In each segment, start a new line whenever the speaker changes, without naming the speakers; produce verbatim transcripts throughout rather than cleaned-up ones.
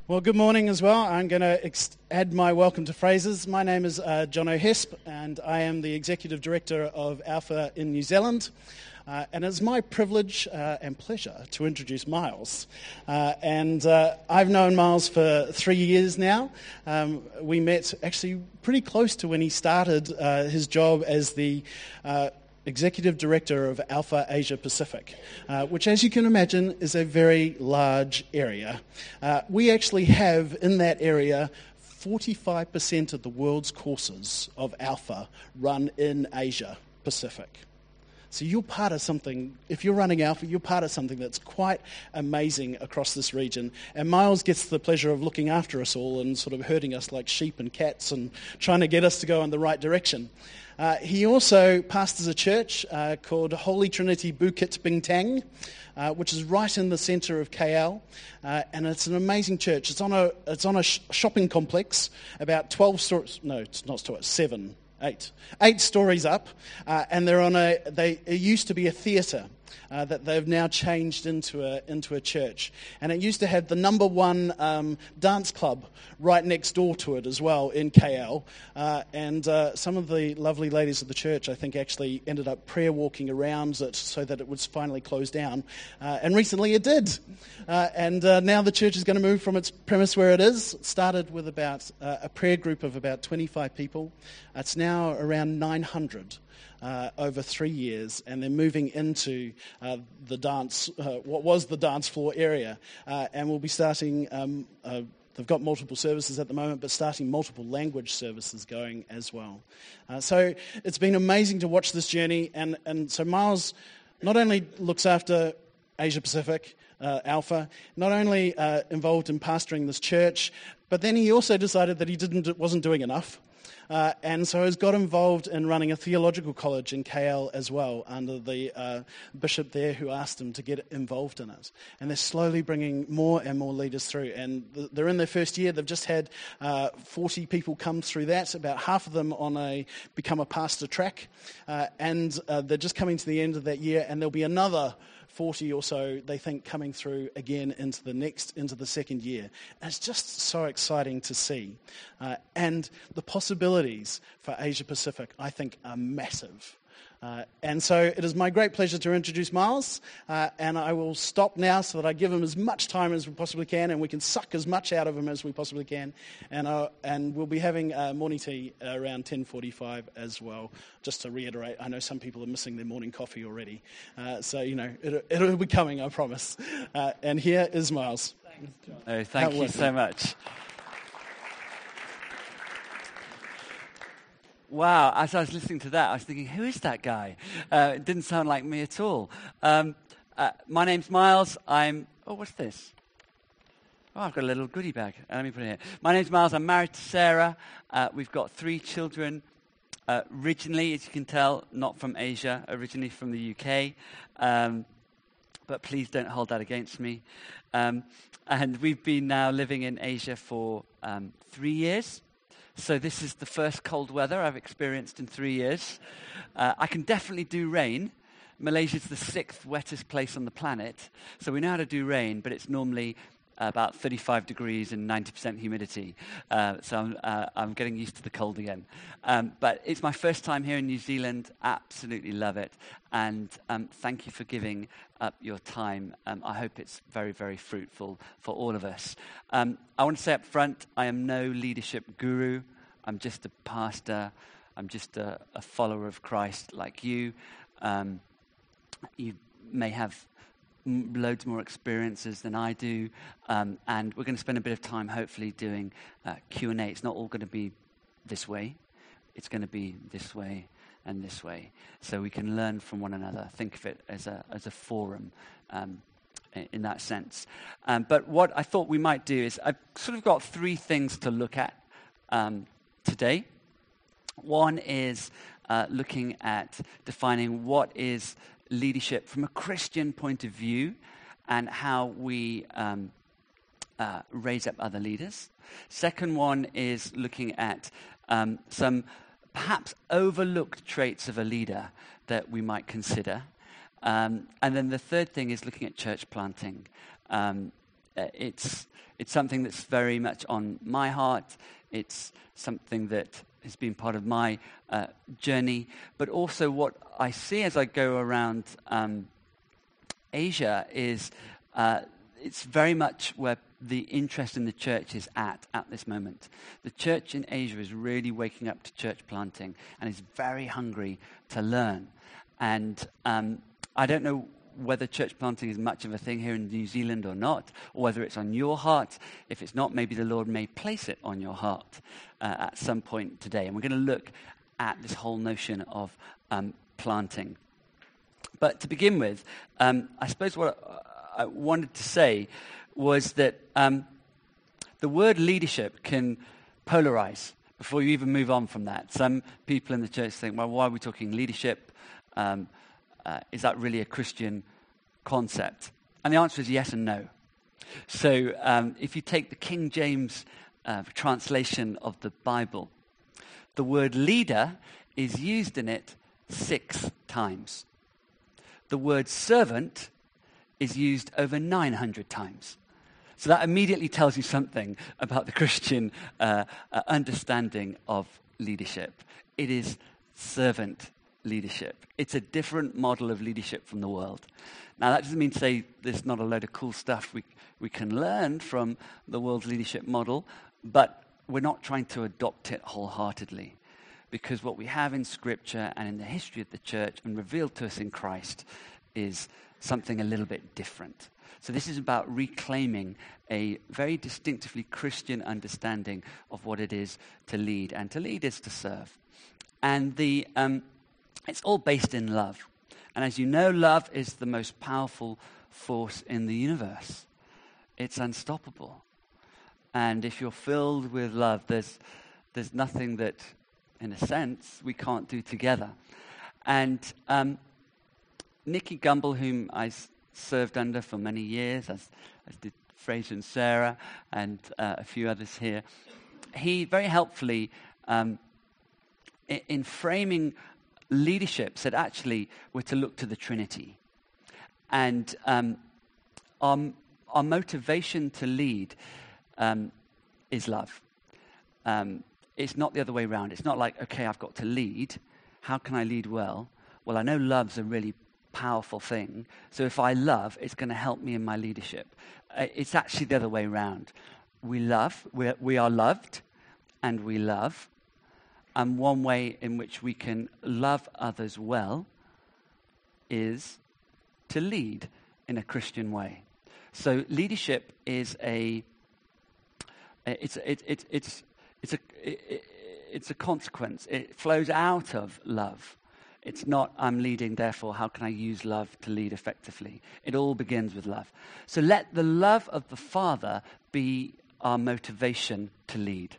Well, good morning as well. I'm going to ex- add my welcome to Fraser's. My name is uh, John O'Hesp, and I am the Executive Director of Alpha in New Zealand. Uh, and it's my privilege uh, and pleasure to introduce Miles. Uh, and uh, I've known Miles for three years now. Um, we met actually pretty close to when he started uh, his job as the uh, Executive Director of Alpha Asia Pacific, uh, which, as you can imagine, is a very large area. Uh, we actually have in that area forty-five percent of the world's courses of Alpha run in Asia Pacific. So you're part of something, if you're running Alpha, you're part of something that's quite amazing across this region. And Miles gets the pleasure of looking after us all and sort of herding us like sheep and cats and trying to get us to go in the right direction. Uh, he also pastors a church uh, called Holy Trinity Bukit Bintang, uh, which is right in the centre of K L, uh, and it's an amazing church. It's on a it's on a sh- shopping complex, about twelve stories. No, it's not stories. Seven, eight, eight stories up, uh, and they're on a. They it used to be a theatre. Uh, that they've now changed into a into a church. And it used to have the number one um, dance club right next door to it as well in K L. Uh, and uh, some of the lovely ladies of the church, I think, actually ended up prayer walking around it so that it was finally closed down. Uh, and recently it did. Uh, and uh, now the church is going to move from its premise where it is. It started with about uh, a prayer group of about twenty-five people. It's now around nine hundred. Uh, over three years, and they're moving into uh, the dance, uh, what was the dance floor area, uh, and we'll be starting, um, uh, they've got multiple services at the moment, but starting multiple language services going as well. Uh, so it's been amazing to watch this journey, and, and so Miles not only looks after Asia Pacific, uh, Alpha, not only uh, involved in pastoring this church, but then he also decided that he didn't wasn't doing enough. Uh, and so has got involved in running a theological college in K L as well under the uh, bishop there who asked him to get involved in it. And they're slowly bringing more and more leaders through. And th- they're in their first year. They've just had uh, forty people come through that, about half of them on a become a pastor track. Uh, and uh, they're just coming to the end of that year, and there'll be another forty or so, they think, coming through again into the next, into the second year. And it's just so exciting to see. Uh, and the possibilities for Asia Pacific, I think, are massive. Uh, and so it is my great pleasure to introduce Miles, uh, and I will stop now so that I give him as much time as we possibly can, and we can suck as much out of him as we possibly can. And uh, and we'll be having uh, morning tea around ten forty-five as well. Just to reiterate, I know some people are missing their morning coffee already, uh, so you know it, it'll be coming, I promise. Uh, and here is Miles.
Thanks, John. Oh, thank you so much. Wow, as I was listening to that, I was thinking, who is that guy? Uh, it didn't sound like me at all. Um, uh, my name's Miles. I'm, oh, what's this? Oh, I've got a little goodie bag. Uh, let me put it here. My name's Miles. I'm married to Sarah. Uh, we've got three children. Uh, originally, as you can tell, not from Asia, originally from the U K. Um, but please don't hold that against me. Um, and we've been now living in Asia for um, three years. So this is the first cold weather I've experienced in three years. Uh, I can definitely do rain. Malaysia's the sixth wettest place on the planet. So we know how to do rain, but it's normally about thirty-five degrees and ninety percent humidity. Uh, so I'm, uh, I'm getting used to the cold again. Um, but it's my first time here in New Zealand. Absolutely love it. And um, thank you for giving up your time. Um, I hope it's very, very fruitful for all of us. Um, I want to say up front, I am no leadership guru. I'm just a pastor. I'm just a, a follower of Christ like you. Um, you may have m- loads more experiences than I do. Um, and we're going to spend a bit of time hopefully doing uh, Q and A. It's not all going to be this way. It's going to be this way and this way. So we can learn from one another. Think of it as a as a forum um, in, in that sense. Um, but what I thought we might do is I've sort of got three things to look at um, today. One is uh, looking at defining what is leadership from a Christian point of view and how we um, uh, raise up other leaders. Second one is looking at um, some perhaps overlooked traits of a leader that we might consider. Um, and then the third thing is looking at church planting. Um, uh, it's it's something that's very much on my heart. It's something that has been part of my uh, journey. But also what I see as I go around um, Asia is uh, it's very much where the interest in the church is at at this moment. The church in Asia is really waking up to church planting and is very hungry to learn. And um, I don't know whether church planting is much of a thing here in New Zealand or not, or whether it's on your heart. If it's not, maybe the Lord may place it on your heart uh, at some point today. And we're going to look at this whole notion of um, planting. But to begin with, um, I suppose what I wanted to say was that um, the word leadership can polarize before you even move on from that. Some people in the church think, well, why are we talking leadership? Um, uh, is that really a Christian concept? And the answer is yes and no. So um, if you take the King James uh, translation of the Bible, the word leader is used in it six times. The word servant is used over nine hundred times. So that immediately tells you something about the Christian uh, uh, understanding of leadership. It is servant leadership. It's a different model of leadership from the world. Now, that doesn't mean to say there's not a load of cool stuff we, we can learn from the world's leadership model, but we're not trying to adopt it wholeheartedly. Because what we have in Scripture and in the history of the church and revealed to us in Christ is something a little bit different. So this is about reclaiming a very distinctively Christian understanding of what it is to lead. And to lead is to serve. And the um, it's all based in love. And as you know, love is the most powerful force in the universe. It's unstoppable. And if you're filled with love, there's there's nothing that, in a sense, we can't do together. And um, Nicky Gumbel, whom I s- served under for many years, as, as did Fraser and Sarah and uh, a few others here, he very helpfully, um, in, in framing leadership, said actually we're to look to the Trinity. And um, our, our motivation to lead um, is love. Um, it's not the other way around. It's not like, okay, I've got to lead. How can I lead well? Well, I know love's a really powerful thing. So if I love, it's going to help me in my leadership. Uh, it's actually the other way around. We love, we're, we are loved, and we love. And one way in which we can love others well is to lead in a Christian way. So leadership is a it's it, it, it's it's a it, it's a consequence. It flows out of love. It's not I'm leading, therefore how can I use love to lead effectively? It all begins with love. So let the love of the Father be our motivation to lead.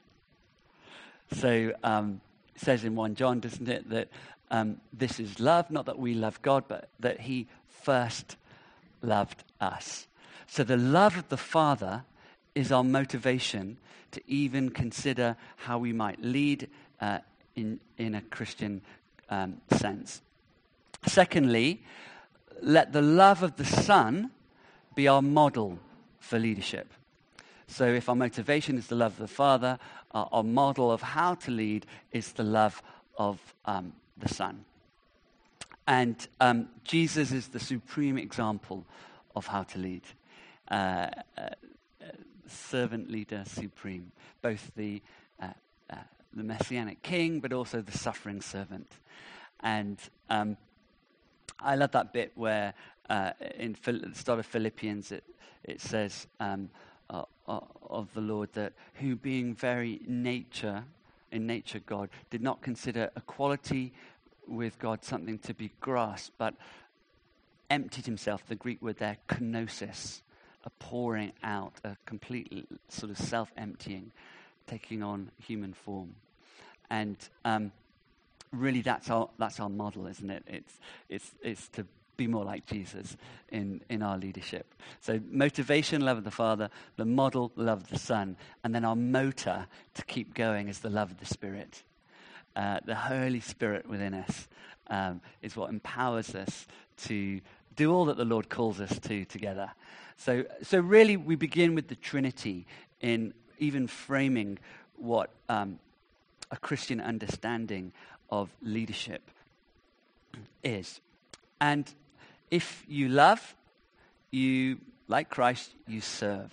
So um, it says in First John, doesn't it, that um, this is love, not that we love God, but that he first loved us. So the love of the Father is our motivation to even consider how we might lead uh, in, in a Christian um, sense. Secondly, let the love of the Son be our model for leadership. So if our motivation is the love of the Father, our, our model of how to lead is the love of um, the Son. And um, Jesus is the supreme example of how to lead. Uh, uh, servant leader supreme. Both the uh, uh, the Messianic king, but also the suffering servant. And um, I love that bit where uh, in Phil- at the start of Philippians it, it says... Um, Uh, uh, of the Lord, that who being very nature, in nature God, did not consider equality with God something to be grasped, but emptied himself, the Greek word there, kenosis, a pouring out, a complete sort of self-emptying, taking on human form. And um, really that's our that's our model, isn't it? It's it's it's to be more like Jesus in, in our leadership. So motivation, love of the Father, the model, love of the Son, and then our motor to keep going is the love of the Spirit. Uh, the Holy Spirit within us um, is what empowers us to do all that the Lord calls us to together. So, so really, we begin with the Trinity in even framing what um, a Christian understanding of leadership is. And if you love, you, like Christ, you serve.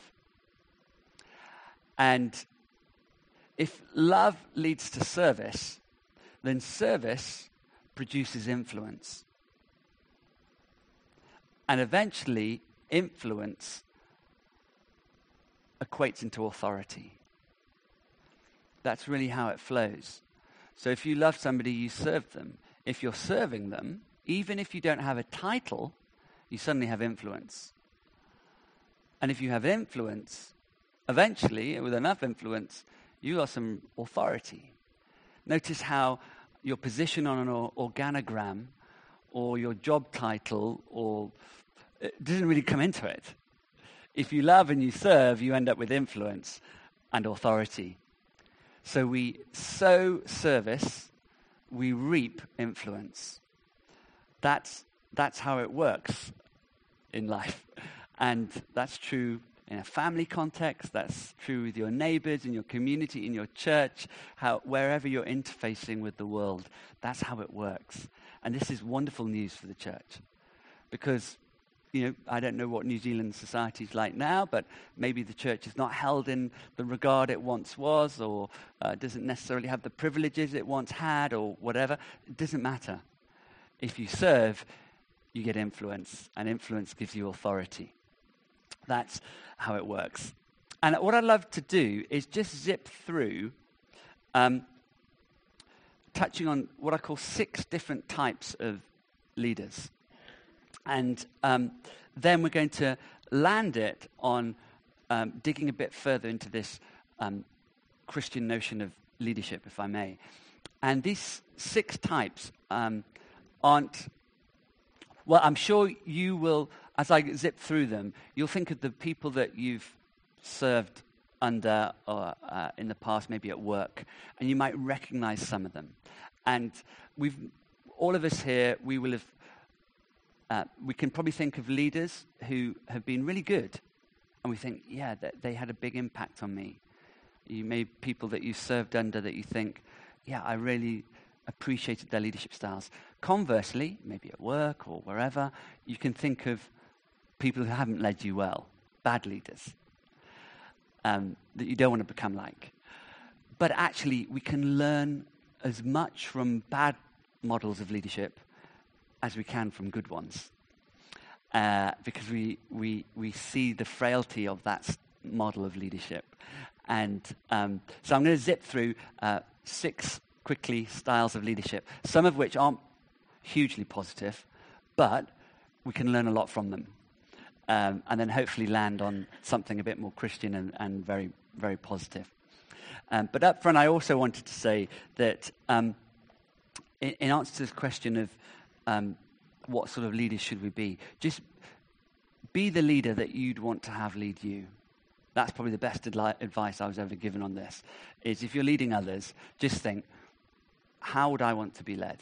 And if love leads to service, then service produces influence. And eventually, influence equates into authority. That's really how it flows. So if you love somebody, you serve them. If you're serving them, even if you don't have a title, you suddenly have influence. And if you have influence, eventually, with enough influence, you got some authority. Notice how your position on an or- organogram or your job title or it doesn't really come into it. If you love and you serve, you end up with influence and authority. So we sow service, we reap influence. That's, that's how it works in life. And that's true in a family context, that's true with your neighbors, in your community, in your church, how, wherever you're interfacing with the world, that's how it works. And this is wonderful news for the church. Because, you know, I don't know what New Zealand society is like now, but maybe the church is not held in the regard it once was, or uh, doesn't necessarily have the privileges it once had, or whatever. It doesn't matter. If you serve, you get influence, and influence gives you authority. That's how it works. And what I'd love to do is just zip through um, touching on what I call six different types of leaders. And um, then we're going to land it on um, digging a bit further into this um, Christian notion of leadership, if I may. And these six types um, aren't, well, I'm sure you will, as I zip through them, you'll think of the people that you've served under or uh, in the past, maybe at work, and you might recognize some of them. And we've, all of us here, we will have, uh, we can probably think of leaders who have been really good, and we think, yeah, that they had a big impact on me. You may people that you served under that you think, yeah, I really appreciated their leadership styles. Conversely, maybe at work or wherever, you can think of people who haven't led you well, bad leaders, um, that you don't want to become like. But actually, we can learn as much from bad models of leadership as we can from good ones, uh, because we, we, we see the frailty of that model of leadership. And um, so I'm going to zip through uh, six quickly styles of leadership, some of which aren't hugely positive, but we can learn a lot from them. Um, and then hopefully land on something a bit more Christian and, and very, very positive. Um, but up front, I also wanted to say that um, in, in answer to this question of um, what sort of leaders should we be, just be the leader that you'd want to have lead you. That's probably the best adli- advice I was ever given on this, is if you're leading others, just think, how would I want to be led?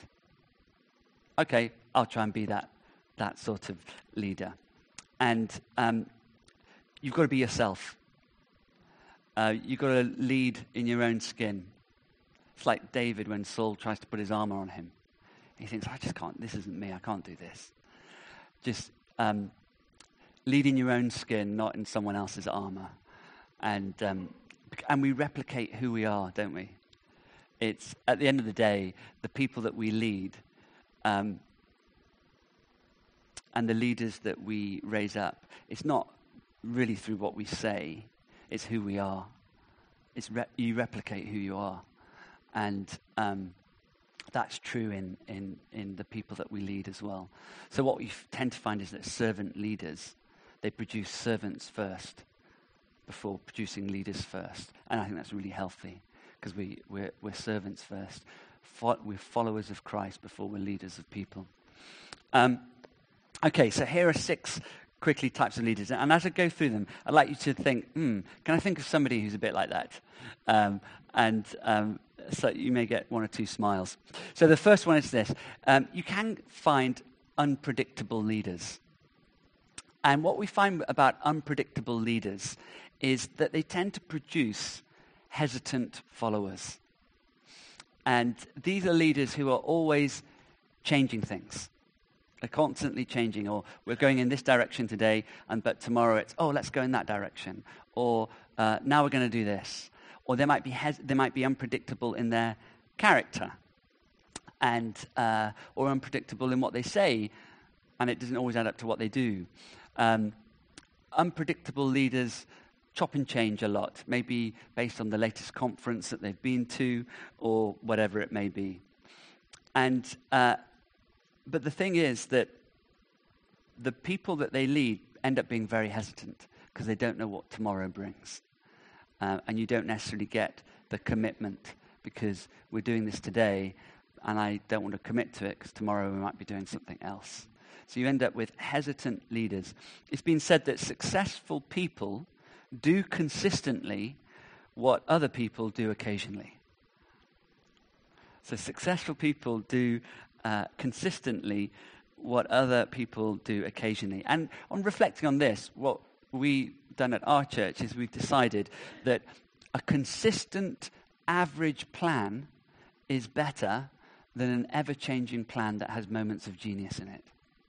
Okay, I'll try and be that, that sort of leader. And um, you've got to be yourself. Uh, you've got to lead in your own skin. It's like David when Saul tries to put his armor on him. He thinks, I just can't, this isn't me, I can't do this. Just um, lead in your own skin, not in someone else's armor. And um, and we replicate who we are, don't we? It's, at the end of the day, the people that we lead um, and the leaders that we raise up, it's not really through what we say, it's who we are. It's re- you replicate who you are. And um, that's true in, in, in the people that we lead as well. So what we f- tend to find is that servant leaders, they produce servants first before producing leaders first. And I think that's really healthy because we, we're, we're servants first. Fo- we're followers of Christ before we're leaders of people. Um, okay, so here are six quickly types of leaders. And as I go through them, I'd like you to think, hmm, can I think of somebody who's a bit like that? Um, and um, so you may get one or two smiles. So the first one is this. Um, you can find unpredictable leaders. And what we find about unpredictable leaders is that they tend to produce hesitant followers. And these are leaders who are always changing things. They're constantly changing, or we're going in this direction today, and but tomorrow it's, oh, let's go in that direction. Or uh, now we're going to do this. Or they might be hes- they might be unpredictable in their character, and uh, or unpredictable in what they say, and it doesn't always add up to what they do. Um, unpredictable leaders chop and change a lot, maybe based on the latest conference that they've been to, or whatever it may be. And uh, but the thing is that the people that they lead end up being very hesitant because they don't know what tomorrow brings. Uh, and you don't necessarily get the commitment because we're doing this today and I don't want to commit to it because tomorrow we might be doing something else. So you end up with hesitant leaders. It's been said that successful people do consistently what other people do occasionally. So successful people do uh, consistently what other people do occasionally. And on reflecting on this, what we've done at our church is we've decided that a consistent average plan is better than an ever-changing plan that has moments of genius in it.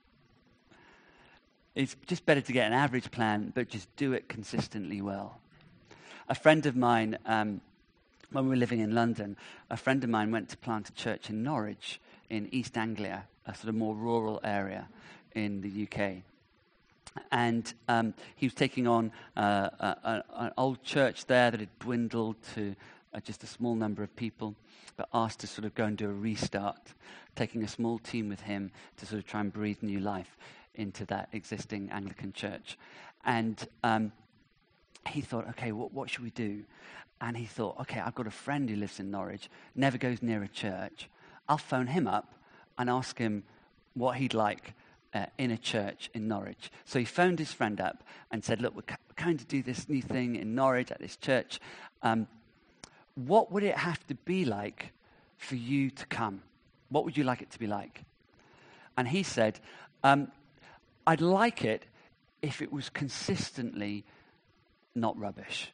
It's just better to get an average plan, but just do it consistently well. A friend of mine, um, when we were living in London, a friend of mine went to plant a church in Norwich, in East Anglia, a sort of more rural area in the U K. And um, he was taking on uh, a, a, an old church there that had dwindled to uh, just a small number of people, but asked to sort of go and do a restart, taking a small team with him to sort of try and breathe new life into that existing Anglican church. And um, he thought, okay, what, what should we do? And he thought, okay, I've got a friend who lives in Norwich, never goes near a church. I'll phone him up and ask him what he'd like uh, in a church in Norwich. So he phoned his friend up and said, look, we're kind of do this new thing in Norwich at this church. Um, what would it have to be like for you to come? What would you like it to be like? And he said, um, I'd like it if it was consistently not rubbish.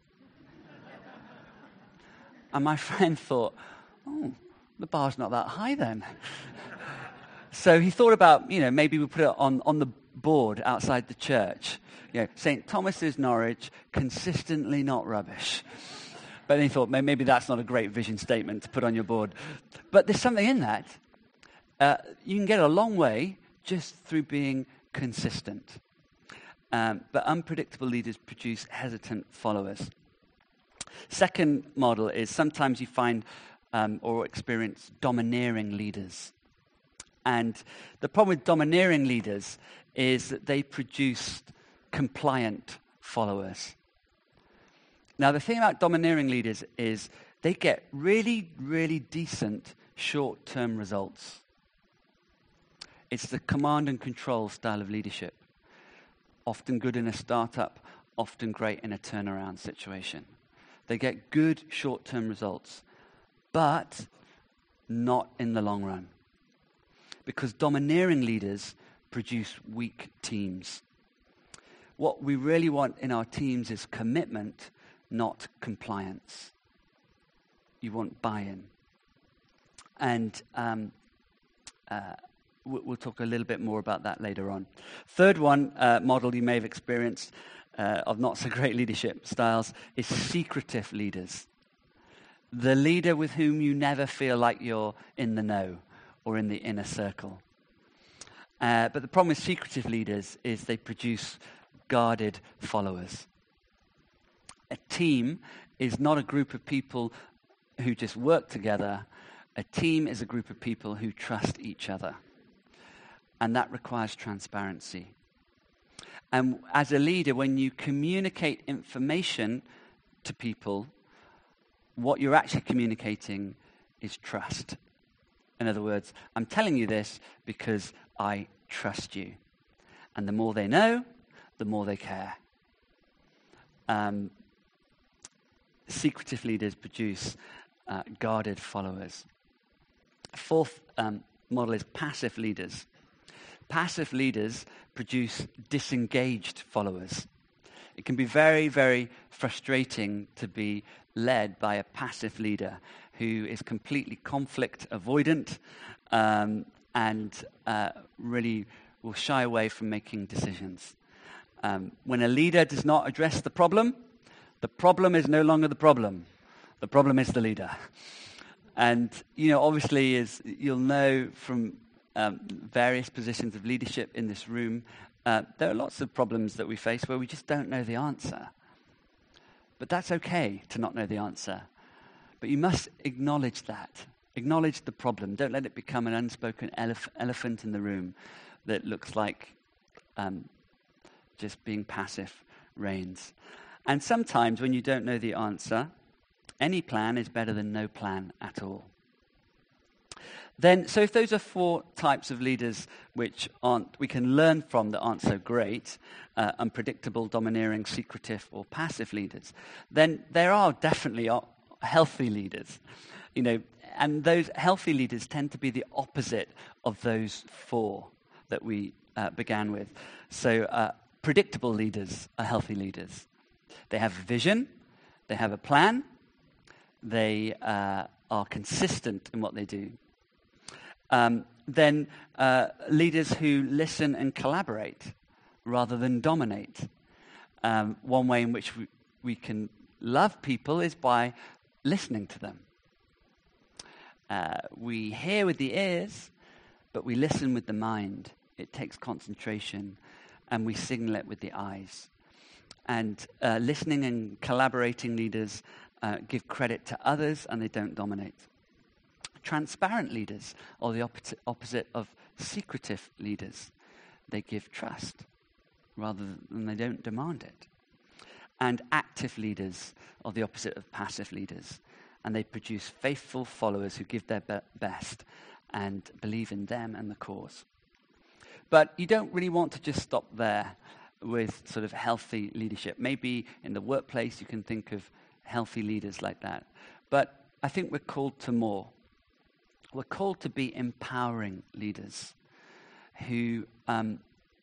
And my friend thought, oh, the bar's not that high then. So he thought about, you know, maybe we put it on, on the board outside the church. You know, Saint Thomas's Norwich, consistently not rubbish. But then he thought, maybe that's not a great vision statement to put on your board. But there's something in that. Uh, you can get a long way just through being consistent. Um, but unpredictable leaders produce hesitant followers. Second model is sometimes you find um, or experience domineering leaders. And the problem with domineering leaders is that they produce compliant followers. Now, the thing about domineering leaders is they get really, really decent short-term results. It's the command and control style of leadership. Often good in a startup, often great in a turnaround situation. They get good short-term results, but not in the long run. Because domineering leaders produce weak teams. What we really want in our teams is commitment, not compliance. You want buy-in. And um, uh, we'll talk a little bit more about that later on. Third one, uh, model you may have experienced uh, of not so great leadership styles is secretive leaders. The leader with whom you never feel like you're in the know or in the inner circle. Uh, but the problem with secretive leaders is they produce guarded followers. A team is not a group of people who just work together. A team is a group of people who trust each other. And that requires transparency. And as a leader, when you communicate information to people, what you're actually communicating is trust. In other words, I'm telling you this because I trust you. And the more they know, the more they care. Um, secretive leaders produce uh, guarded followers. Fourth um, model is passive leaders. Passive leaders produce disengaged followers. It can be very, very frustrating to be led by a passive leader who is completely conflict avoidant um, and uh, really will shy away from making decisions. Um, when a leader does not address the problem, the problem is no longer the problem. The problem is the leader. And, you know, obviously, as you'll know from um, various positions of leadership in this room, uh, there are lots of problems that we face where we just don't know the answer. But that's okay to not know the answer. But you must acknowledge that. Acknowledge the problem. Don't let it become an unspoken elef- elephant in the room that looks like um, just being passive reigns. And sometimes when you don't know the answer, any plan is better than no plan at all. Then, so if those are four types of leaders which aren't, we can learn from that aren't so great, uh, unpredictable, domineering, secretive, or passive leaders, then there are definitely healthy leaders. You know, and those healthy leaders tend to be the opposite of those four that we uh, began with. So, uh, predictable leaders are healthy leaders. They have a vision, they have a plan, they uh, are consistent in what they do. Um, then uh, leaders who listen and collaborate rather than dominate. Um, one way in which we, we can love people is by listening to them. Uh, we hear with the ears, but we listen with the mind. It takes concentration, and we signal it with the eyes. And uh, listening and collaborating leaders uh, give credit to others, and they don't dominate. Transparent leaders are the opposite, opposite of secretive leaders. They give trust rather than they don't demand it. And active leaders are the opposite of passive leaders. And they produce faithful followers who give their be- best and believe in them and the cause. But you don't really want to just stop there with sort of healthy leadership. Maybe in the workplace you can think of healthy leaders like that. But I think we're called to more. We're called to be empowering leaders who um,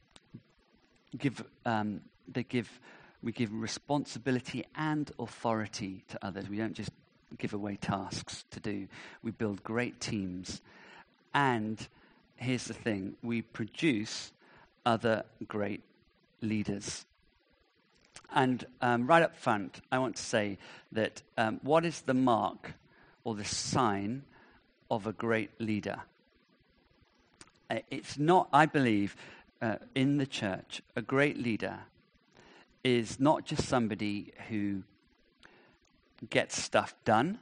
give, um, they give, we give responsibility and authority to others. We don't just give away tasks to do. We build great teams. And here's the thing, we produce other great leaders. And um, right up front, I want to say that um, what is the mark or the sign of a great leader? Uh, it's not, I believe, uh, in the church, a great leader is not just somebody who gets stuff done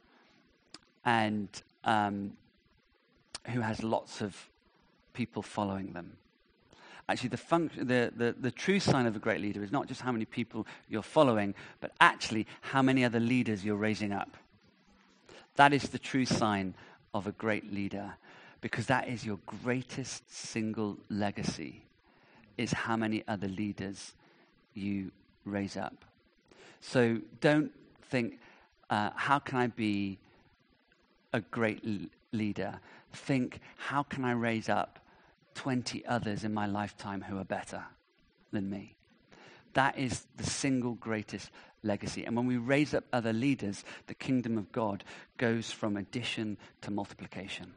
and um, who has lots of people following them. Actually, the, func- the, the, the true sign of a great leader is not just how many people you're following, but actually how many other leaders you're raising up. That is the true sign of a great leader, because that is your greatest single legacy, is how many other leaders you raise up. So don't think, uh, how can I be a great l- leader? Think, how can I raise up twenty others in my lifetime who are better than me? That is the single greatest legacy. And when we raise up other leaders, the kingdom of God goes from addition to multiplication.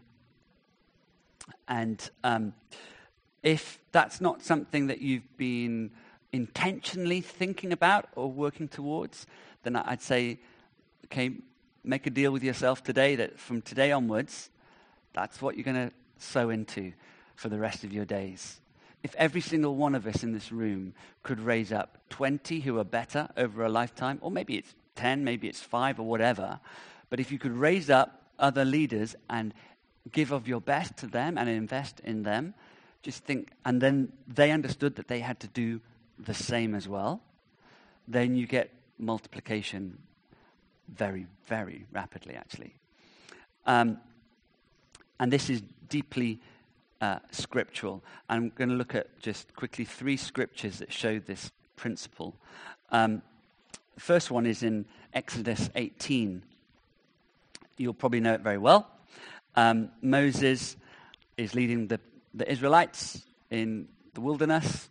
And um, if that's not something that you've been intentionally thinking about or working towards, then I'd say, okay, make a deal with yourself today that from today onwards, that's what you're going to sow into for the rest of your days. If every single one of us in this room could raise up twenty who are better over a lifetime, or maybe it's ten, maybe it's five or whatever, but if you could raise up other leaders and give of your best to them and invest in them, just think, and then they understood that they had to do the same as well, then you get multiplication very, very rapidly, actually. Um, and this is deeply Uh, scriptural. I'm going to look at just quickly three scriptures that show this principle. Um, the first one is in Exodus eighteen. You'll probably know it very well. Um, Moses is leading the, the Israelites in the wilderness,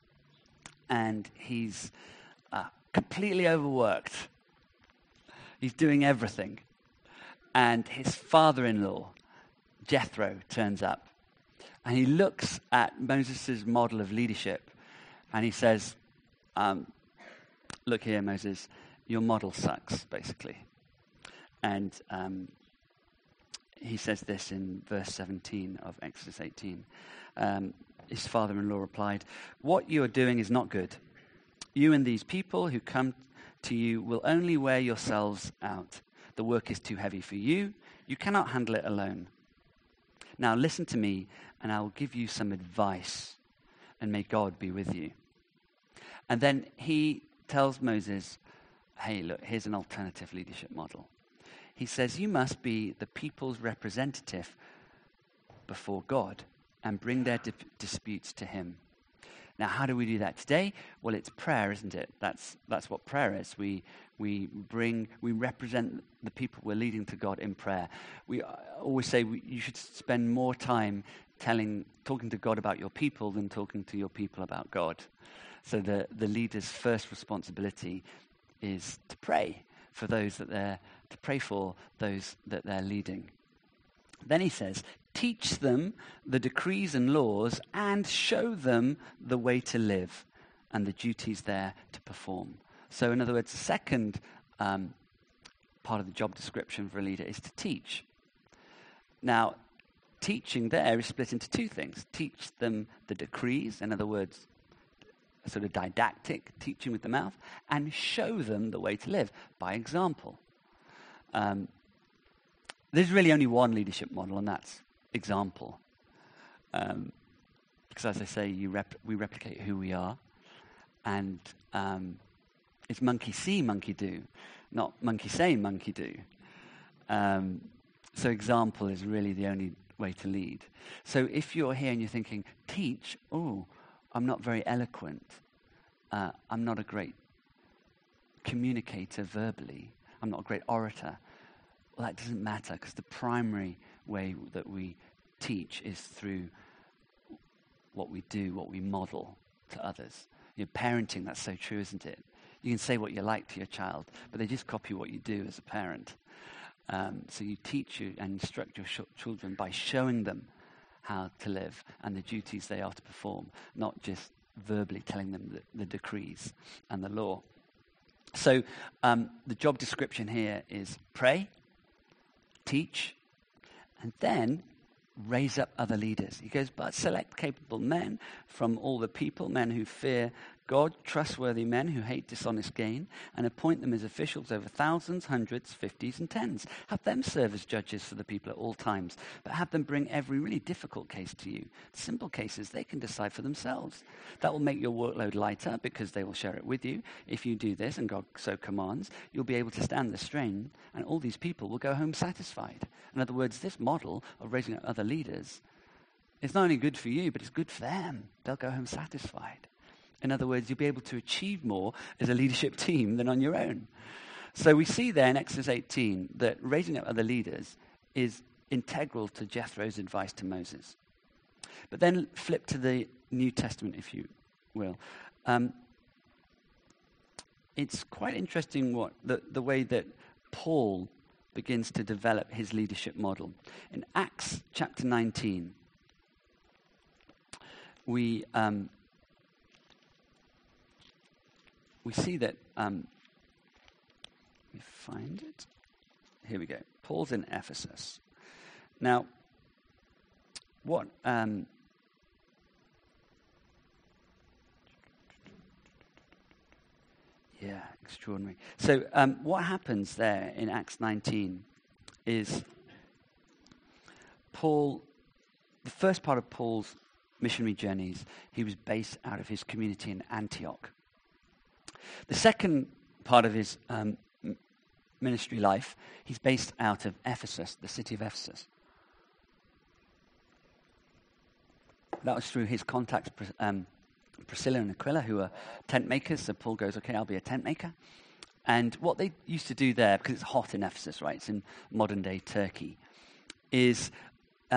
and he's uh, completely overworked. He's doing everything. And his father-in-law, Jethro, turns up. And he looks at Moses' model of leadership, and he says, um, look here, Moses, your model sucks, basically. And um, he says this in verse seventeen of Exodus eighteen. Um, his father-in-law replied, what you are doing is not good. You and these people who come to you will only wear yourselves out. The work is too heavy for you. You cannot handle it alone. Now listen to me, and I will give you some advice, and may God be with you. And then he tells Moses, hey, look, here's an alternative leadership model. He says, you must be the people's representative before God and bring their di- disputes to him. Now, how do we do that today? Well, it's prayer, isn't it? That's that's what prayer is. We we bring, we represent the people we're leading to God in prayer. We always say we, you should spend more time telling, talking to God about your people than talking to your people about God. So the, the leader's first responsibility is to pray for those that they're, to pray for those that they're leading. Then he says, teach them the decrees and laws and show them the way to live and the duties there to perform. So in other words, the second um, part of the job description for a leader is to teach. Now, teaching there is split into two things. Teach them the decrees, in other words, a sort of didactic teaching with the mouth, and show them the way to live by example. Um, there's really only one leadership model, and that's example. Um, because as I say, you rep- we replicate who we are, and um, it's monkey see, monkey do, not monkey say, monkey do. Um, so example is really the only way to lead. So if you're here and you're thinking, teach, oh, I'm not very eloquent, uh, I'm not a great communicator verbally, I'm not a great orator, well, that doesn't matter, because the primary way that we teach is through what we do, what we model to others. You know, parenting, that's so true, isn't it? You can say what you like to your child, but they just copy what you do as a parent. Um, so you teach you and instruct your sh- children by showing them how to live and the duties they are to perform, not just verbally telling them the, the decrees and the law. So um, the job description here is pray, teach, and then raise up other leaders. He goes, but select capable men from all the people, men who fear God, trustworthy men who hate dishonest gain, and appoint them as officials over thousands, hundreds, fifties, and tens. Have them serve as judges for the people at all times, but have them bring every really difficult case to you. Simple cases they can decide for themselves. That will make your workload lighter because they will share it with you. If you do this, and God so commands, you'll be able to stand the strain, and all these people will go home satisfied. In other words, this model of raising up other leaders is not only good for you, but it's good for them. They'll go home satisfied. In other words, you'll be able to achieve more as a leadership team than on your own. So we see there in Exodus eighteen that raising up other leaders is integral to Jethro's advice to Moses. But then flip to the New Testament, if you will. Um, it's quite interesting what the, the way that Paul begins to develop his leadership model. In Acts chapter nineteen, we... Um, We see that, um, let me find it. Here we go. Paul's in Ephesus. Now, what, um, yeah, extraordinary. So um, what happens there in Acts nineteen is Paul, the first part of Paul's missionary journeys, he was based out of his community in Antioch. The second part of his um, ministry life, he's based out of Ephesus, the city of Ephesus. That was through his contacts, um, Priscilla and Aquila, who were tent makers. So Paul goes, okay, I'll be a tent maker. And what they used to do there, because it's hot in Ephesus, right? It's in modern-day Turkey, is um,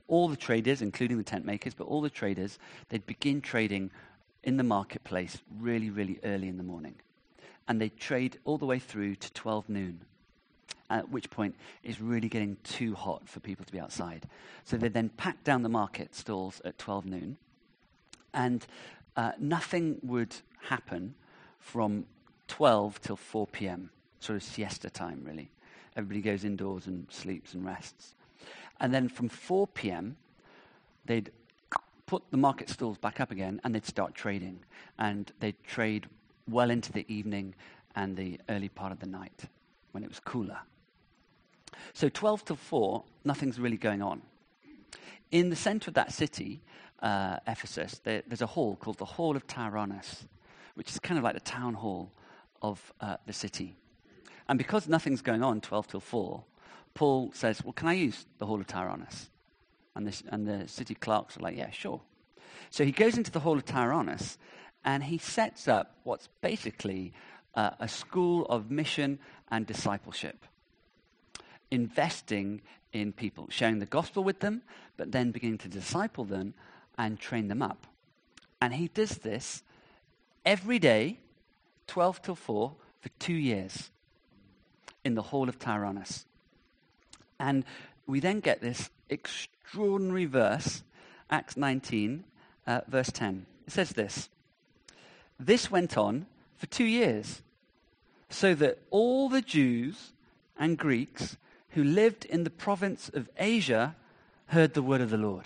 all the traders, including the tent makers, but all the traders, they'd begin trading in the marketplace really, really early in the morning. And they'd trade all the way through to twelve noon, at which point it's really getting too hot for people to be outside. So they then pack down the market stalls at twelve noon, and uh, nothing would happen from twelve till four p.m., sort of siesta time, really. Everybody goes indoors and sleeps and rests. And then from four p.m., they'd put the market stalls back up again, and they'd start trading. And they'd trade well into the evening and the early part of the night when it was cooler. So twelve till four, nothing's really going on. In the center of that city, uh, Ephesus, there, there's a hall called the Hall of Tyrannus, which is kind of like the town hall of uh, the city. And because nothing's going on twelve till four, Paul says, well, can I use the Hall of Tyrannus? And, this, and the city clerks are like, yeah, sure. So he goes into the Hall of Tyrannus, and he sets up what's basically uh, a school of mission and discipleship, investing in people, sharing the gospel with them, but then beginning to disciple them and train them up. And he does this every day, twelve till four, for two years in the Hall of Tyrannus. And we then get this extraordinary verse, Acts nineteen, uh, verse ten. It says this: "This went on for two years, so that all the Jews and Greeks who lived in the province of Asia heard the word of the Lord."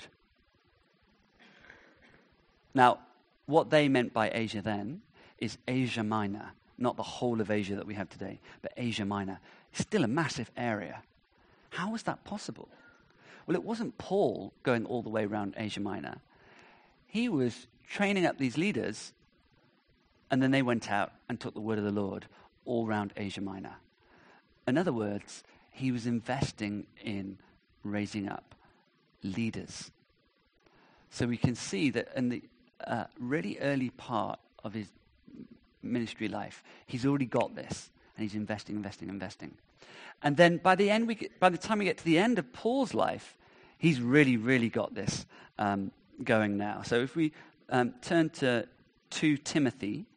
Now, what they meant by Asia then is Asia Minor, not the whole of Asia that we have today, but Asia Minor. It's still a massive area. How was that possible? Well, it wasn't Paul going all the way around Asia Minor. He was training up these leaders, and then they went out and took the word of the Lord all around Asia Minor. In other words, he was investing in raising up leaders. So we can see that in the uh, really early part of his ministry life, he's already got this, and he's investing, investing, investing. And then by the end, we get, by the time we get to the end of Paul's life, he's really, really got this um, going now. So if we um, turn to Second Timothy,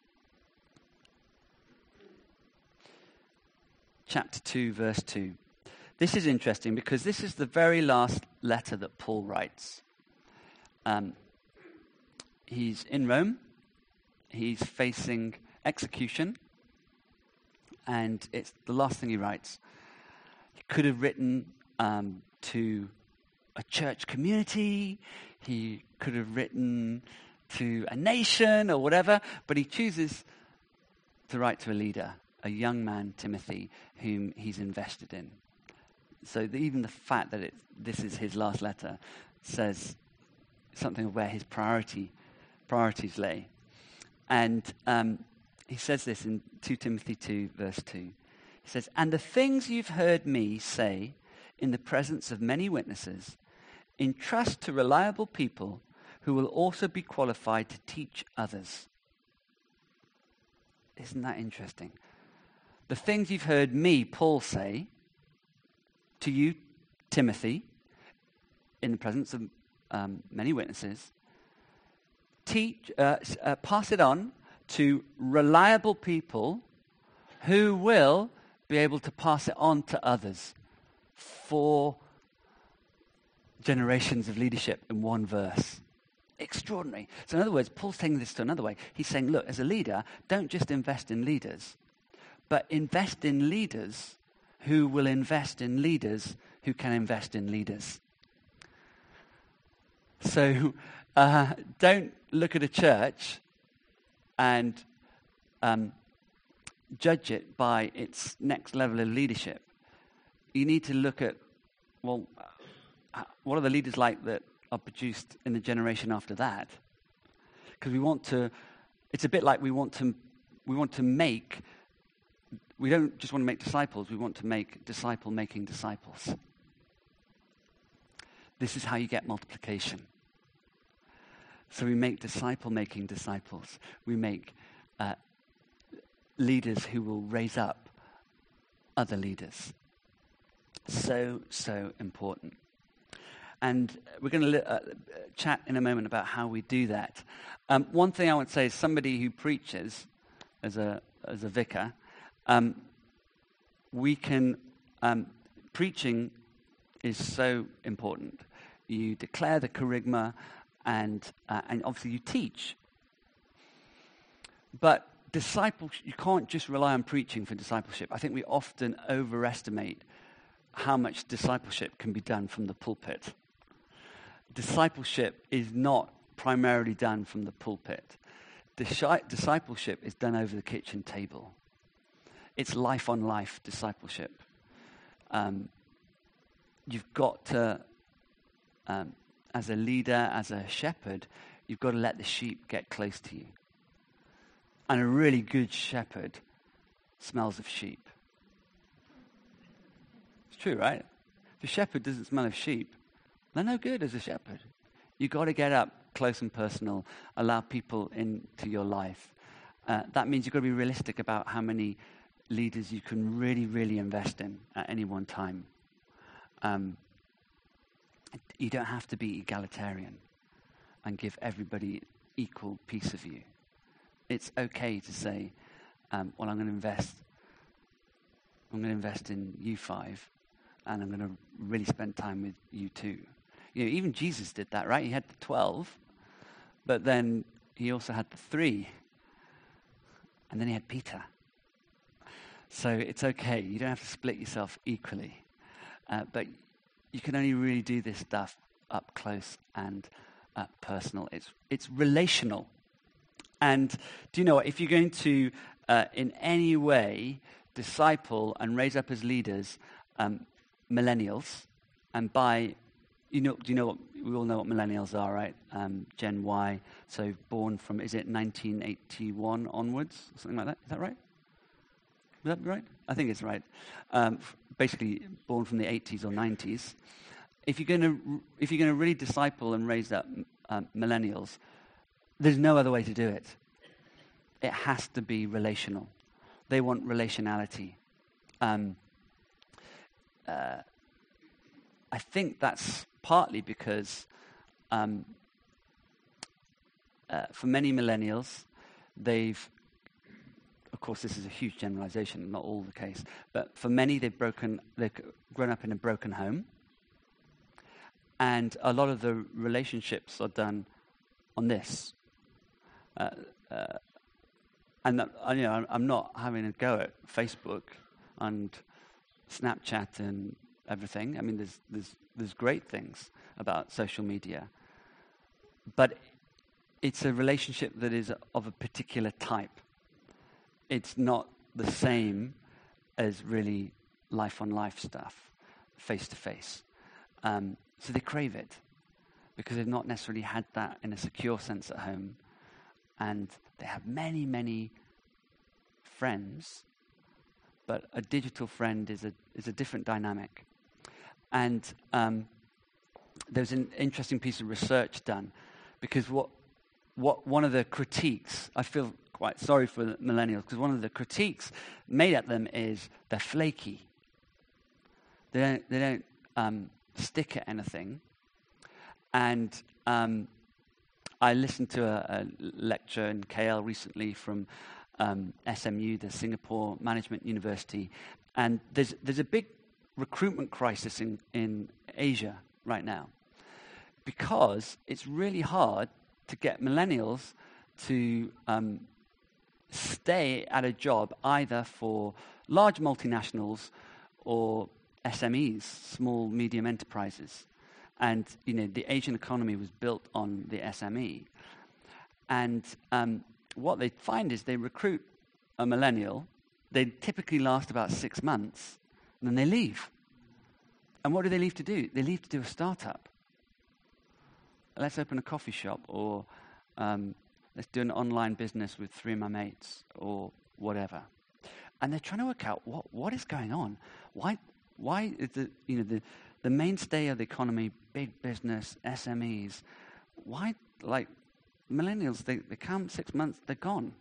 chapter two, verse two. This is interesting because this is the very last letter that Paul writes. Um, he's in Rome. He's facing execution. And it's the last thing he writes. He could have written um, to a church community. He could have written to a nation or whatever. But he chooses to write to a leader, a young man, Timothy, whom he's invested in. So the, even the fact that it, this is his last letter says something of where his priority priorities lay. And um, he says this in Second Timothy two, verse two. He says, "And the things you've heard me say in the presence of many witnesses, entrust to reliable people who will also be qualified to teach others." Isn't that interesting? The things you've heard me, Paul, say to you, Timothy, in the presence of um, many witnesses, teach, uh, uh, pass it on to reliable people who will be able to pass it on to others. Four generations of leadership in one verse. Extraordinary. So in other words, Paul's taking this to another way. He's saying, look, as a leader, don't just invest in leaders, but invest in leaders who will invest in leaders who can invest in leaders. So uh, don't look at a church and um, judge it by its next level of leadership. You need to look at, well, uh, what are the leaders like that are produced in the generation after that? Because we want to, it's a bit like we want to, we want to make, we don't just want to make disciples, we want to make disciple-making disciples. This is how you get multiplication. So we make disciple-making disciples. We make uh, leaders who will raise up other leaders. So, so important. And we're going to li- uh, chat in a moment about how we do that. Um, one thing I want to say is somebody who preaches as a as a vicar, um, we can, um, preaching is so important. You declare the charisma, and uh, and obviously you teach. But discipleship, you can't just rely on preaching for discipleship. I think we often overestimate how much discipleship can be done from the pulpit. Discipleship is not primarily done from the pulpit. Dis- discipleship is done over the kitchen table. It's life-on-life discipleship. Um, you've got to, um, as a leader, as a shepherd, you've got to let the sheep get close to you. And a really good shepherd smells of sheep. It's true, right? If a shepherd doesn't smell of sheep, they're no good as a shepherd. You've got to get up close and personal, allow people into your life. Uh, that means you've got to be realistic about how many leaders you can really, really invest in at any one time. Um, you don't have to be egalitarian and give everybody equal piece of you. It's okay to say, um, well, I'm going to invest. I'm going to invest in you five, and I'm going to really spend time with you two. You know, even Jesus did that, right? He had the twelve, but then he also had the three, and then he had Peter. So it's okay. You don't have to split yourself equally, uh, but you can only really do this stuff up close and uh, personal. It's it's relational. And do you know what? If you're going to, uh, in any way, disciple and raise up as leaders um, millennials, and by, you know, do you know what, we all know what millennials are, right? Um, Gen Y, so born from, is it nineteen eighty-one onwards, or something like that? Is that right? Would that be right? I think it's right. Um, f- basically, born from the eighties or nineties. If you're going to, if you're going to really disciple and raise up um, millennials, there's no other way to do it. It has to be relational. They want relationality. Um, uh, I think that's partly because um, uh, for many millennials, they've, of course this is a huge generalization, not all the case, but for many they've broken, they've grown up in a broken home, and a lot of the relationships are done on this. Uh, uh, and uh, you know, I'm not having a go at Facebook and Snapchat and everything. I mean, there's there's there's great things about social media, but it's a relationship that is of a particular type. It's not the same as really life-on-life stuff, face-to-face. Um, so they crave it because they've not necessarily had that in a secure sense at home. And they have many, many friends, but a digital friend is a is a different dynamic. And um, there's an interesting piece of research done, because what what one of the critiques, I feel quite sorry for the millennials, because one of the critiques made at them is they're flaky. They don't they don't um, stick at anything, and um, I listened to a, a lecture in K L recently from um, S M U, the Singapore Management University, and there's there's a big recruitment crisis in, in Asia right now, because it's really hard to get millennials to um, stay at a job either for large multinationals or S M Es, small medium enterprises. And, you know, the Asian economy was built on the S M E. And um, what they find is they recruit a millennial. They typically last about six months, and then they leave. And what do they leave to do? They leave to do a startup. Let's open a coffee shop, or um, let's do an online business with three of my mates, or whatever. And they're trying to work out what what is going on. Why why is the you know the the mainstay of the economy, big business, S M Es, why, like, millennials, they, they come six months, they're gone.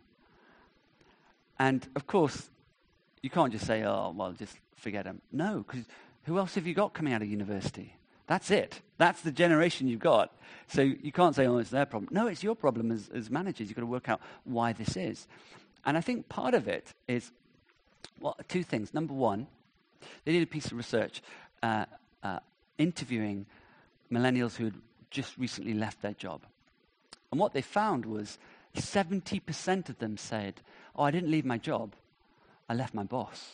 And, of course, you can't just say, oh, well, just forget them. No, because who else have you got coming out of university? That's it. That's the generation you've got. So you can't say, oh, it's their problem. No, it's your problem as, as managers. You've got to work out why this is. And I think part of it is, well, two things. Number one, they did a piece of research uh, uh, interviewing millennials who had just recently left their job. And what they found was seventy percent of them said, oh, I didn't leave my job. I left my boss.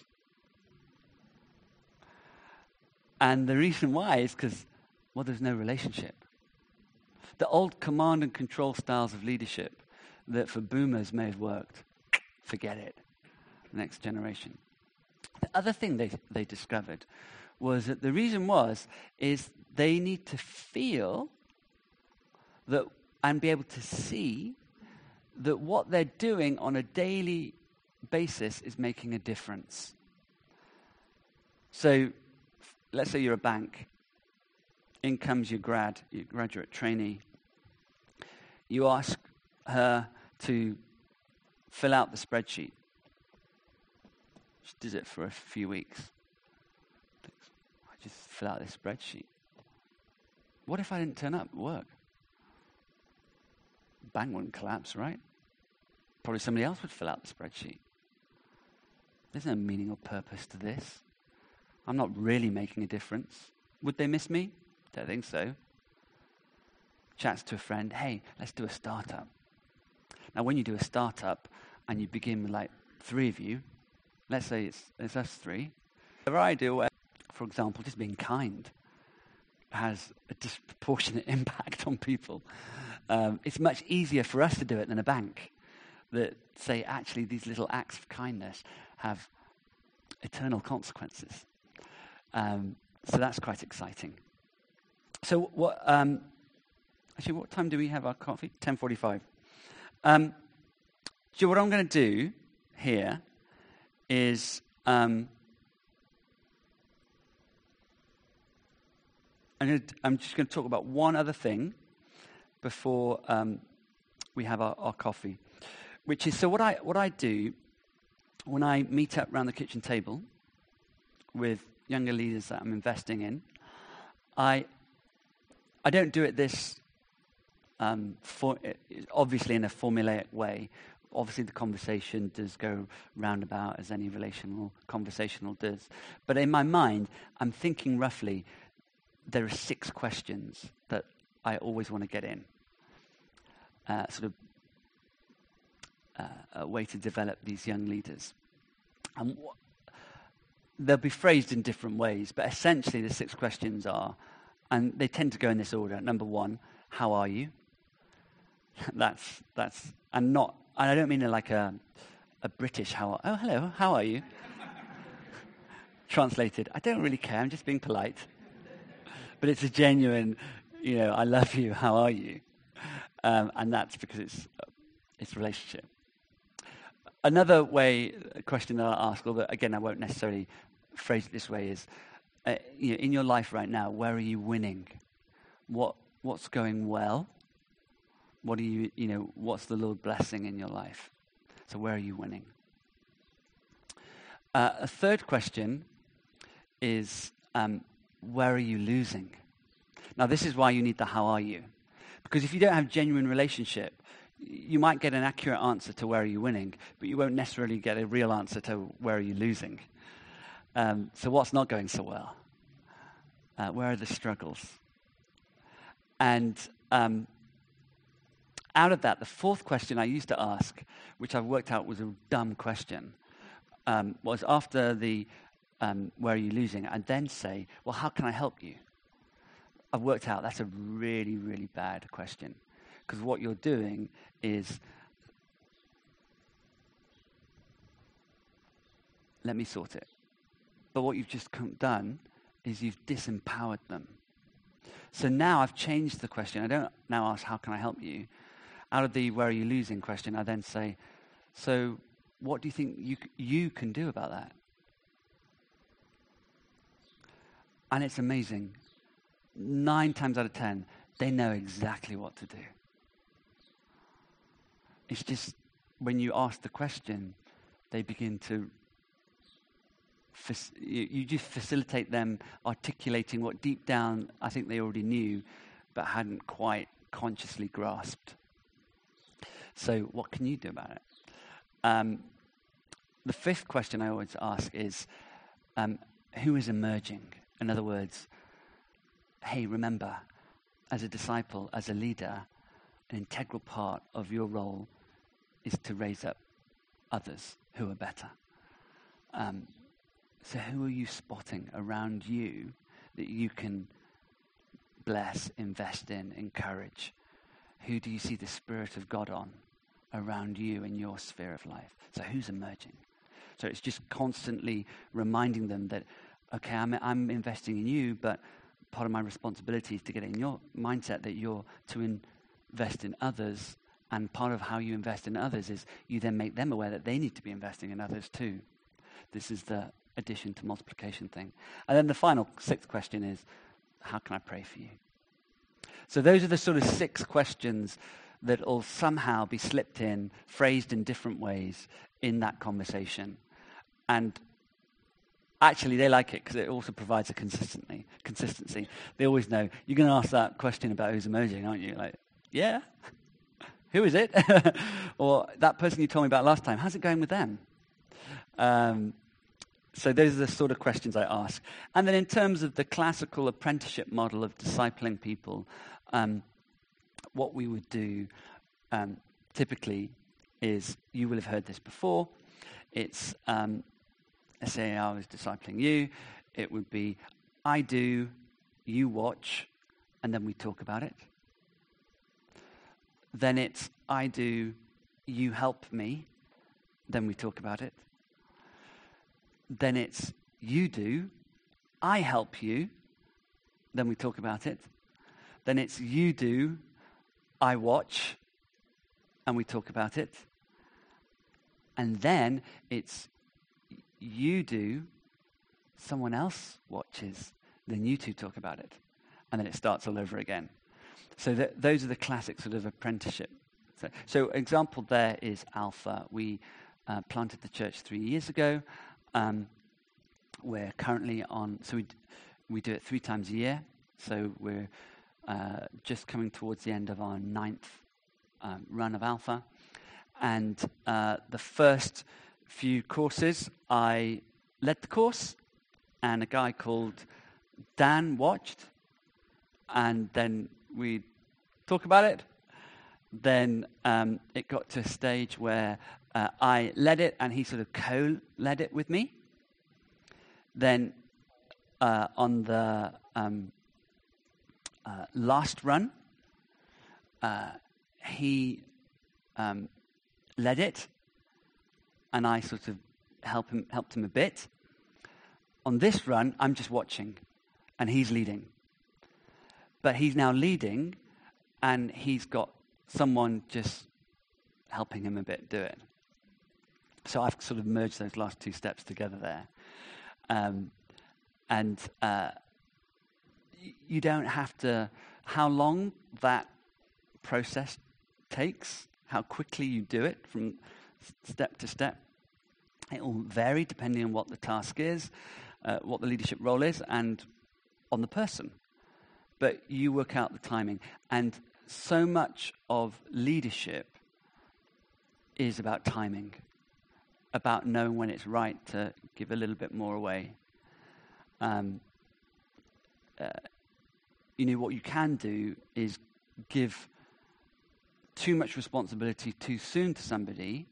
And the reason why is because, well, there's no relationship. The old command and control styles of leadership that for boomers may have worked, forget it. Next generation. The other thing they, they discovered was that the reason was, is they need to feel that and be able to see that what they're doing on a daily basis is making a difference. So, let's say you're a bank. In comes your grad, your graduate trainee. You ask her to fill out the spreadsheet. She does it for a few weeks. I just fill out this spreadsheet. What if I didn't turn up at work? The bank wouldn't collapse, right? Probably somebody else would fill out the spreadsheet. There's no meaning or purpose to this. I'm not really making a difference. Would they miss me? Don't think so. Chats to a friend, hey, let's do a startup. Now, when you do a startup and you begin with like three of you, let's say it's, it's us three, the ideal, for example, just being kind has a disproportionate impact on people. Um, it's much easier for us to do it than a bank that say, actually, these little acts of kindness have eternal consequences. Um, so that's quite exciting. So what? Um, actually, what time do we have our coffee? ten forty-five. Um, so what I'm going to do here is um, I'm, gonna, I'm just going to talk about one other thing before um, we have our, our coffee, which is so what I what I do when I meet up around the kitchen table with younger leaders that I'm investing in. I I don't do it this um, for, obviously in a formulaic way. Obviously, the conversation does go roundabout, as any relational conversational does. But in my mind, I'm thinking roughly, there are six questions that I always want to get in. Uh, sort of uh, a way to develop these young leaders. And wh- they'll be phrased in different ways, but essentially the six questions are, and they tend to go in this order. Number one, how are you? that's, that's, and not, and I don't mean it like a, a British how are, oh, hello, how are you? Translated, I don't really care, I'm just being polite. But it's a genuine, you know, I love you, how are you? Um, and that's because it's, it's a relationship. Another way, a question that I'll ask, although again I won't necessarily phrase it this way, is uh, you know, in your life right now, where are you winning? What what's going well? What are you you know? What's the Lord blessing in your life? So where are you winning? Uh, a third question is um, where are you losing? Now this is why you need the how are you, because if you don't have genuine relationship, you might get an accurate answer to where are you winning, but you won't necessarily get a real answer to where are you losing. Um, so what's not going so well? Uh, where are the struggles? And um, out of that, the fourth question I used to ask, which I've worked out was a dumb question, um, was after the um, where are you losing, I'd then say, well, how can I help you? I've worked out that's a really, really bad question. Because what you're doing is, let me sort it. But what you've just done is you've disempowered them. So now I've changed the question. I don't now ask, how can I help you? Out of the where are you losing question, I then say, so what do you think you you can do about that? And it's amazing. Nine times out of ten, they know exactly what to do. It's just when you ask the question, they begin to fac- you, you just facilitate them articulating what deep down I think they already knew, but hadn't quite consciously grasped. So what can you do about it? Um, the fifth question I always ask is, um, who is emerging? In other words, hey, remember, as a disciple, as a leader, an integral part of your role is to raise up others who are better. Um, so who are you spotting around you that you can bless, invest in, encourage? Who do you see the Spirit of God on around you in your sphere of life? So who's emerging? So it's just constantly reminding them that, okay, I'm, I'm investing in you, but part of my responsibility is to get it in your mindset that you're to invest in others, and part of how you invest in others is you then make them aware that they need to be investing in others too. This is the addition to multiplication thing. And then the final sixth question is, how can I pray for you? So those are the sort of six questions that will somehow be slipped in, phrased in different ways in that conversation. And actually, they like it because it also provides a consistency. Consistency. They always know, you're going to ask that question about who's emerging, aren't you? Like, yeah? Who is it? Or that person you told me about last time, how's it going with them? Um, so those are the sort of questions I ask. And then in terms of the classical apprenticeship model of discipling people, um, what we would do um, typically is, you will have heard this before, it's, um, let's say I was discipling you, it would be, I do, you watch, and then we talk about it. Then it's, I do, you help me, then we talk about it. Then it's, you do, I help you, then we talk about it. Then it's, you do, I watch, and we talk about it. And then it's, you do, someone else watches, then you two talk about it. And then it starts all over again. So th- those are the classic sort of apprenticeship. So, so example there is Alpha. We uh, planted the church three years ago. Um, we're currently on, so we, d- we do it three times a year. So we're uh, just coming towards the end of our ninth um, run of Alpha. And uh, the first few courses, I led the course, and a guy called Dan watched, and then we talk about it. Then um, it got to a stage where uh, I led it, and he sort of co-led it with me. Then uh, on the um, uh, last run, uh, he um, led it, and I sort of help him, helped him a bit. On this run, I'm just watching, and he's leading. But he's now leading, and he's got someone just helping him a bit do it. So I've sort of merged those last two steps together there. Um, and uh, y- you don't have to, how long that process takes, how quickly you do it from s- step to step, it will vary depending on what the task is, uh, what the leadership role is, and on the person. But you work out the timing. And so much of leadership is about timing, about knowing when it's right to give a little bit more away. Um, uh, you know, what you can do is give too much responsibility too soon to somebody,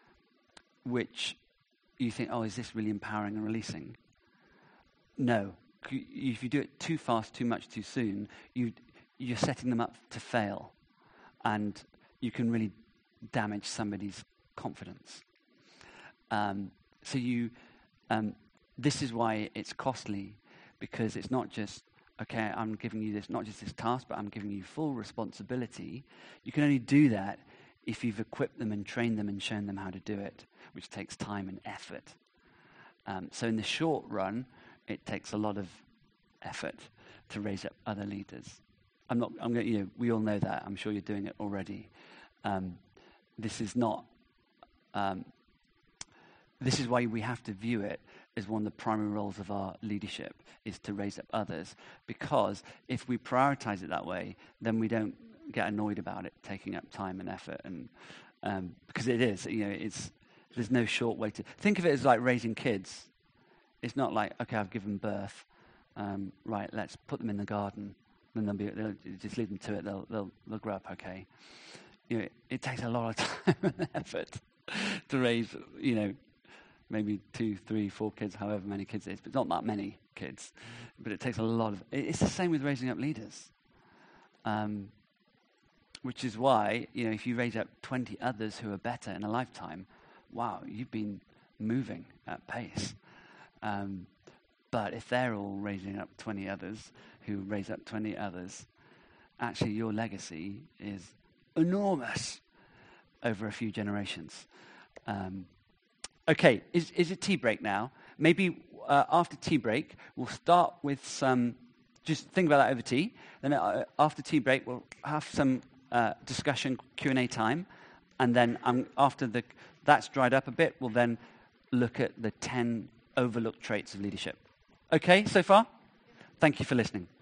which you think, oh, is this really empowering and releasing? No. If you do it too fast, too much, too soon, you, you're setting them up to fail. And you can really damage somebody's confidence. Um, so you, um, this is why it's costly, because it's not just, okay, I'm giving you this, not just this task, but I'm giving you full responsibility. You can only do that if you've equipped them and trained them and shown them how to do it, which takes time and effort. Um, so in the short run, it takes a lot of effort to raise up other leaders. I'm not, I'm going, you know, we all know that. I'm sure you're doing it already. Um, this is not, um, this is why we have to view it is one of the primary roles of our leadership, is to raise up others. Because if we prioritize it that way, then we don't get annoyed about it taking up time and effort. And um, because it is, you know, it's there's no short way to think of it as like raising kids. It's not like, okay, I've given birth, um, right? Let's put them in the garden. Then they'll be they'll just leave them to it. They'll they'll they'll grow up okay. You know, it, it takes a lot of time and effort to raise, you know, maybe two, three, four kids, however many kids it is, but not that many kids. But it takes a lot of, it's the same with raising up leaders. Um, which is why, you know, if you raise up twenty others who are better in a lifetime, wow, you've been moving at pace. Um, but if they're all raising up twenty others who raise up twenty others, actually your legacy is enormous over a few generations. Um, okay, is, is it tea break now? Maybe uh, after tea break, we'll start with some, just think about that over tea. Then uh, after tea break, we'll have some uh, discussion, Q and A time. And then um, after the that's dried up a bit, we'll then look at the ten overlooked traits of leadership. Okay, so far? Thank you for listening.